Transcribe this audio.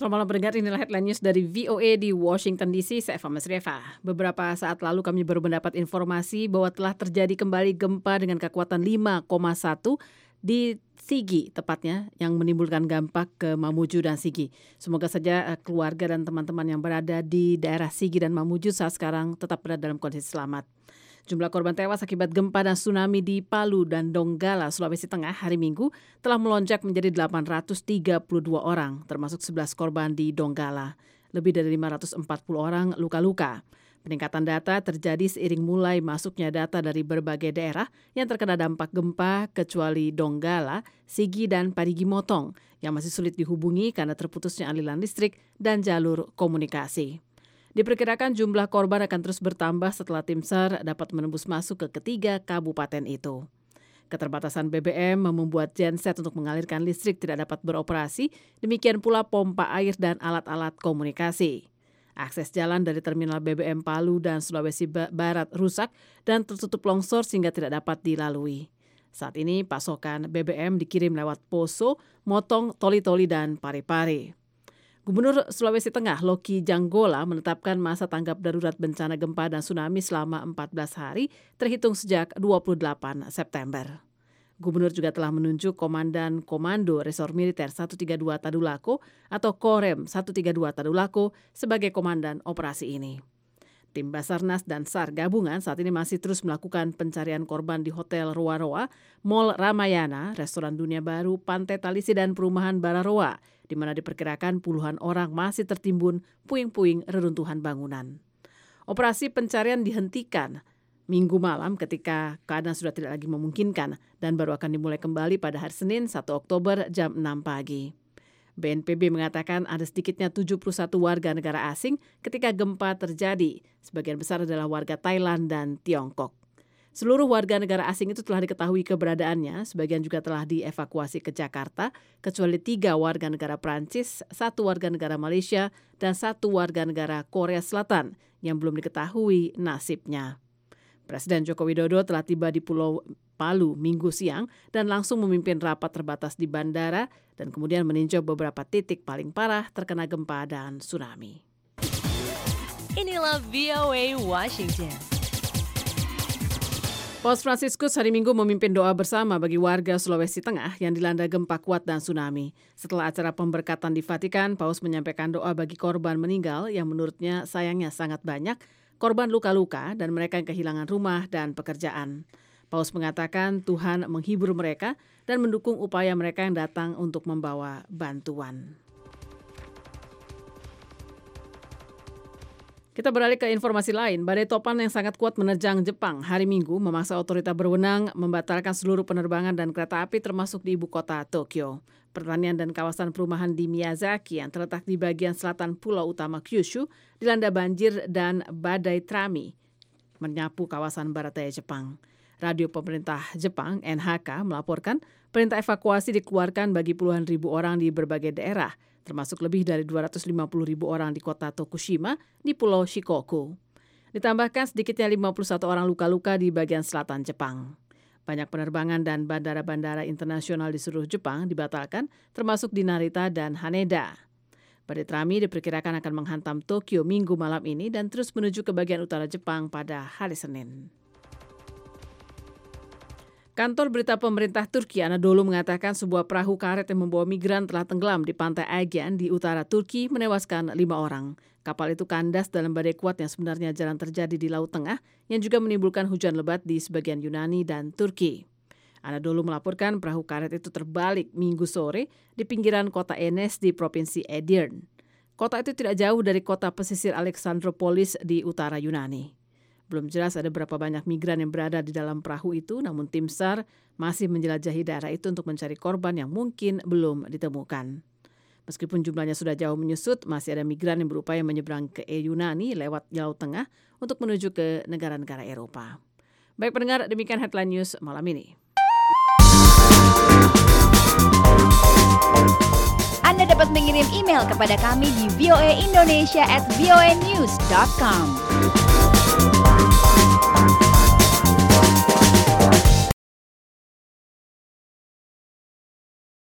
Selamat malam pendengar, inilah headline news dari VOA di Washington DC, saya Eva Masrieva. Beberapa saat lalu kami baru mendapat informasi bahwa telah terjadi kembali gempa dengan kekuatan 5,1 di Sigi, tepatnya, yang menimbulkan dampak ke Mamuju dan Sigi. Semoga saja keluarga dan teman-teman yang berada di daerah Sigi dan Mamuju saat sekarang tetap berada dalam kondisi selamat. Jumlah korban tewas akibat gempa dan tsunami di Palu dan Donggala, Sulawesi Tengah hari Minggu telah melonjak menjadi 832 orang, termasuk 11 korban di Donggala. Lebih dari 540 orang luka-luka. Peningkatan data terjadi seiring mulai masuknya data dari berbagai daerah yang terkena dampak gempa kecuali Donggala, Sigi, dan Parigi Motong yang masih sulit dihubungi karena terputusnya aliran listrik dan jalur komunikasi. Diperkirakan jumlah korban akan terus bertambah setelah tim SAR dapat menembus masuk ke ketiga kabupaten itu. Keterbatasan BBM membuat genset untuk mengalirkan listrik tidak dapat beroperasi, demikian pula pompa air dan alat-alat komunikasi. Akses jalan dari terminal BBM Palu dan Sulawesi Barat rusak dan tertutup longsor sehingga tidak dapat dilalui. Saat ini pasokan BBM dikirim lewat Poso, Motong, Toli-Toli, dan Pare-Pare. Gubernur Sulawesi Tengah Loki Janggola menetapkan masa tanggap darurat bencana gempa dan tsunami selama 14 hari terhitung sejak 28 September. Gubernur juga telah menunjuk Komandan Komando Resor Militer 132 Tadulako atau Korem 132 Tadulako sebagai komandan operasi ini. Tim Basarnas dan SAR gabungan saat ini masih terus melakukan pencarian korban di Hotel Roa-Roa, Mall Ramayana, Restoran Dunia Baru, Pantai Talisi, dan Perumahan Bararoa, di mana diperkirakan puluhan orang masih tertimbun puing-puing reruntuhan bangunan. Operasi pencarian dihentikan Minggu malam ketika keadaan sudah tidak lagi memungkinkan dan baru akan dimulai kembali pada hari Senin 1 Oktober jam 6 pagi. BNPB mengatakan ada sedikitnya 71 warga negara asing ketika gempa terjadi. Sebagian besar adalah warga Thailand dan Tiongkok. Seluruh warga negara asing itu telah diketahui keberadaannya, sebagian juga telah dievakuasi ke Jakarta, kecuali 3 warga negara Prancis, 1 warga negara Malaysia, dan 1 warga negara Korea Selatan yang belum diketahui nasibnya. Presiden Joko Widodo telah tiba di Pulau Palu Minggu siang dan langsung memimpin rapat terbatas di bandara dan kemudian meninjau beberapa titik paling parah terkena gempa dan tsunami. Inilah VOA Washington. Paus Fransiskus hari Minggu memimpin doa bersama bagi warga Sulawesi Tengah yang dilanda gempa kuat dan tsunami. Setelah acara pemberkatan di Vatikan, Paus menyampaikan doa bagi korban meninggal yang menurutnya sayangnya sangat banyak, korban luka-luka dan mereka yang kehilangan rumah dan pekerjaan. Paus mengatakan Tuhan menghibur mereka dan mendukung upaya mereka yang datang untuk membawa bantuan. Kita beralih ke informasi lain. Badai topan yang sangat kuat menerjang Jepang hari Minggu memaksa otoritas berwenang membatalkan seluruh penerbangan dan kereta api termasuk di ibu kota Tokyo. Pertanian dan kawasan perumahan di Miyazaki yang terletak di bagian selatan pulau utama Kyushu dilanda banjir dan badai trami menyapu kawasan barat daya Jepang. Radio pemerintah Jepang, NHK, melaporkan perintah evakuasi dikeluarkan bagi puluhan ribu orang di berbagai daerah, termasuk lebih dari 250 ribu orang di kota Tokushima di Pulau Shikoku. Ditambahkan sedikitnya 51 orang luka-luka di bagian selatan Jepang. Banyak penerbangan dan bandara-bandara internasional di seluruh Jepang dibatalkan, termasuk di Narita dan Haneda. Badai trami diperkirakan akan menghantam Tokyo Minggu malam ini dan terus menuju ke bagian utara Jepang pada hari Senin. Kantor berita pemerintah Turki Anadolu mengatakan sebuah perahu karet yang membawa migran telah tenggelam di pantai Aegean di utara Turki menewaskan 5 orang. Kapal itu kandas dalam badai kuat yang sebenarnya jarang terjadi di Laut Tengah yang juga menimbulkan hujan lebat di sebagian Yunani dan Turki. Anadolu melaporkan perahu karet itu terbalik Minggu sore di pinggiran kota Enes di Provinsi Edirne. Kota itu tidak jauh dari kota pesisir Alexandropolis di utara Yunani. Belum jelas ada berapa banyak migran yang berada di dalam perahu itu, namun tim SAR masih menjelajahi daerah itu untuk mencari korban yang mungkin belum ditemukan. Meskipun jumlahnya sudah jauh menyusut, masih ada migran yang berupaya menyeberang ke Yunani lewat Laut Tengah untuk menuju ke negara-negara Eropa. Baik pendengar, demikian headline news malam ini. Anda dapat mengirim email kepada kami di voaindonesia@voanews.com.